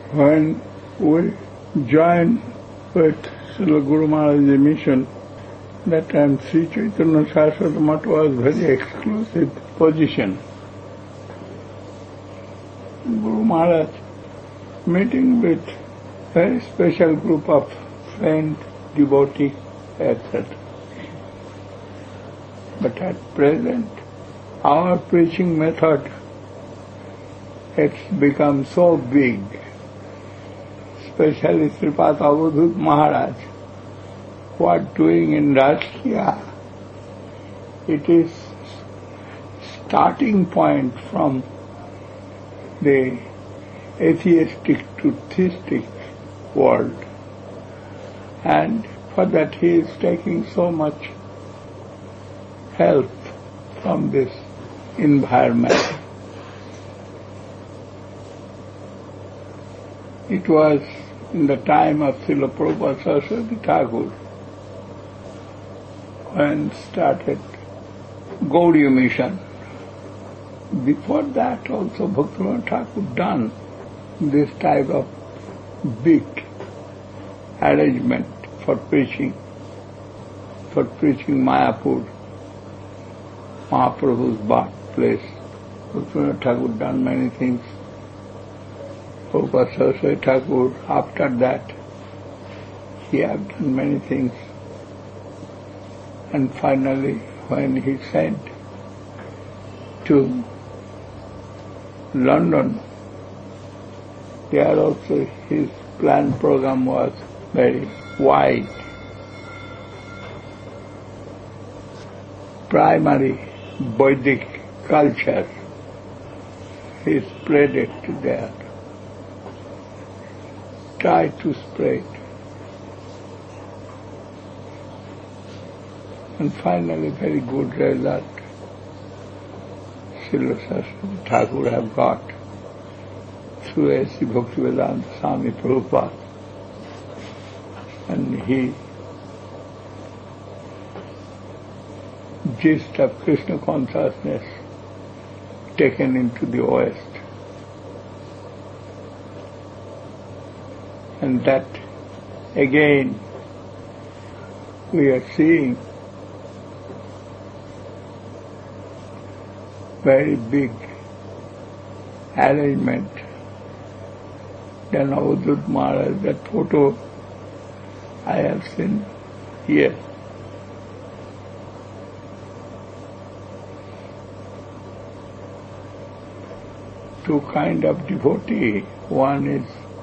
When we joined with Srila Guru Maharaj's mission, that time Sri Chaitanya Saraswati Math was very exclusive position. Guru Maharaj meeting with very special group of friends, devotees, etc. But at present, our preaching method, it's become so big, especially Sripad Avadhut Maharaj, what doing in Rajkiya, it is starting point from the atheistic to theistic world. And for that he is taking so much help from this environment. It was in the time of Srila Prabhupada Saraswati Thakur when started Gaudiya Mission. Before that also Bhaktivinoda Thakur done this type of big arrangement for preaching Mayapur, Mahaprabhu's birthplace. Bhaktivinoda Thakur done many things. Prabhupada Saraswati Thakur, after that, he have done many things. And finally, when he sent to London, there also his planned program was very wide. Primary Vedic culture, he spread it there. Try to spread. And finally, very good result Srila Saraswati Thakur have got through A.C. Bhaktivedanta Swami Prabhupada. And he gist of Krishna consciousness taken into the West. And that again we are seeing very big arrangement. Then Avadhut Maharaj, that photo I have seen here. Two kind of devotee. One is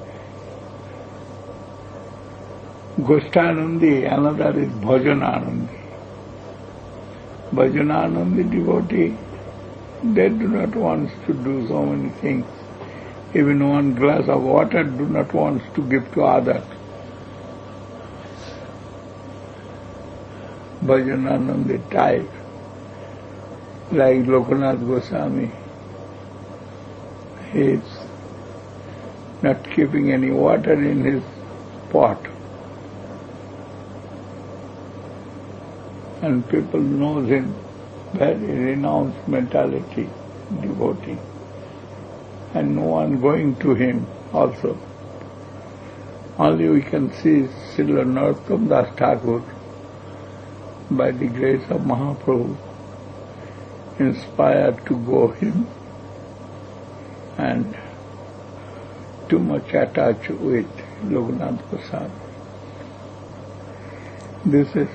Goshtanandi, another is Bhajananandi. Bhajananandi devotee, they do not want to do so many things. Even one glass of water do not want to give to others. Bhajananandi type, like Lokanath Goswami, he is not keeping any water in his pot. And people know him, very renounced mentality, devotee. And no one going to him also. Only we can see Srila Narottam Das Thakur, by the grace of Mahaprabhu, inspired to go him and too much attached with Lokanath Goswami. This is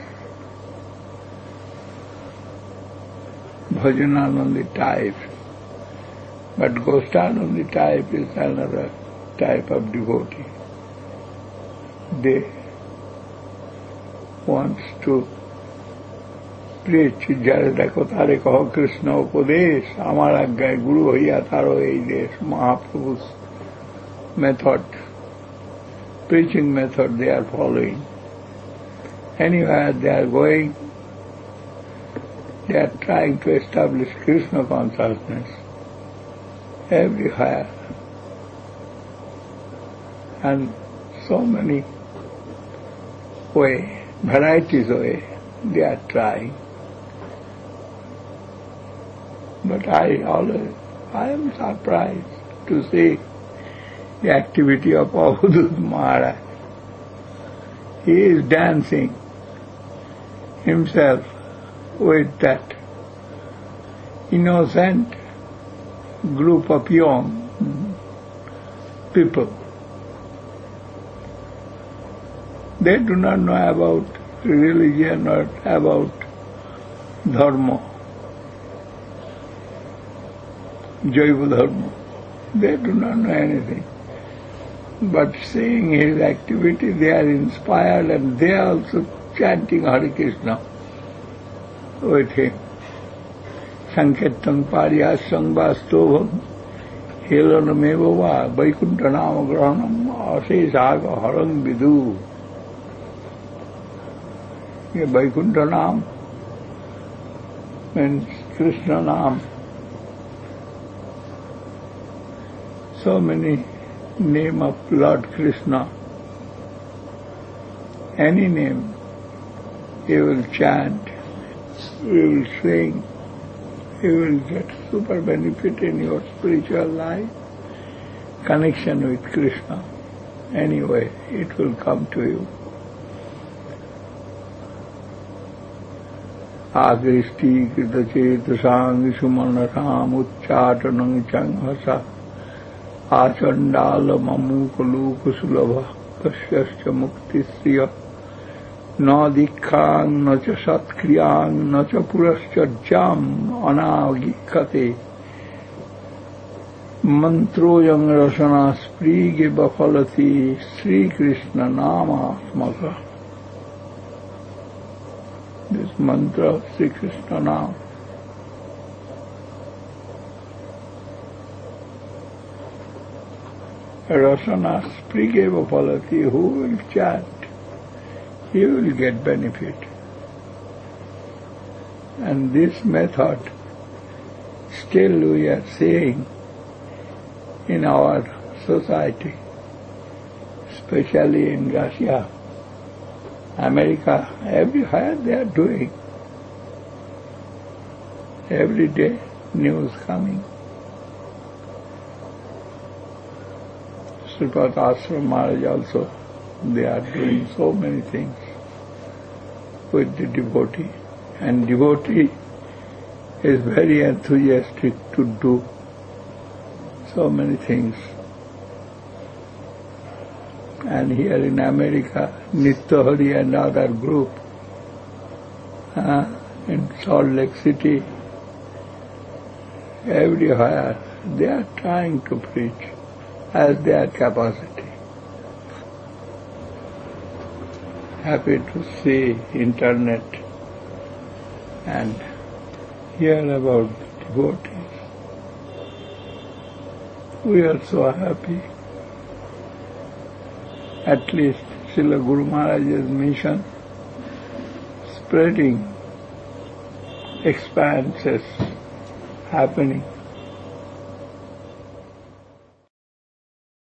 Bhajananandi type, but Goshtanandi type is another type of devotee. They want to preach, jare dekho tare kaho Krishna upadesh, amar agyay guru hoiya taro ei desh, Mahaprabhu's method, preaching method they are following. Anywhere they are going, they are trying to establish Krishna consciousness everywhere. And so many varieties of way they are trying. But I am surprised to see the activity of Avadut Maharaj. He is dancing himself with that innocent group of young people. They do not know about religion or about dharma, Jaiva dharma. They do not know anything. But seeing his activity, they are inspired and they are also chanting Hare Krishna with him. Sankirtan Pariyas Sangvastobham Helanameva va Vaikunthanama Grahanam Asesaga Harang Vidu. Vaikunthanam means Krishna Nam. So many name of Lord Krishna. Any name you will chant, you will sing, you will get super benefit in your spiritual life, connection with Krishna. Anyway, it will come to you. Agristi Kritachettasang Sumanasam Ucchatanang Changhasa Achandala Mamukalukusulabha Kasyascha Muktisriya Na Dikkang Na Cha Satkriyang Na Cha Purascha Jam Anagikate Mantroyang Rasana Sprige Bafalati Sri Krishna Nama Asmaka. This mantra of Sri Krishna Nama. Rasana Sprigeva Palati, who will chant, he will get benefit. And this method still we are seeing in our society, especially in Russia, America, everywhere they are doing. Every day news coming. Sripat Ashram Maharaj also, they are doing so many things with the devotee. And devotee is very enthusiastic to do so many things. And here in America, Nitya Hari and other group in Salt Lake City, everywhere, they are trying to preach as their capacity. Happy to see internet and hear about devotees. We are so happy. At least Srila Guru Maharaj's mission spreading, expanses happening.